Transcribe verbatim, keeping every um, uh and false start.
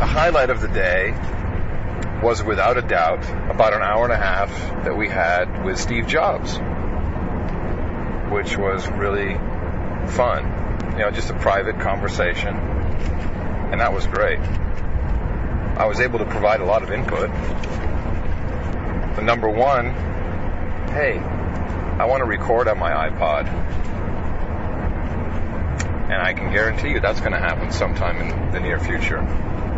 the highlight of the day was without a doubt about an hour and a half that we had with Steve Jobs, which was really fun. You know, just a private conversation, and that was great. I was able to provide a lot of input. The number one, hey, I want to record on my iPod. And I can guarantee you that's going to happen sometime in the near future.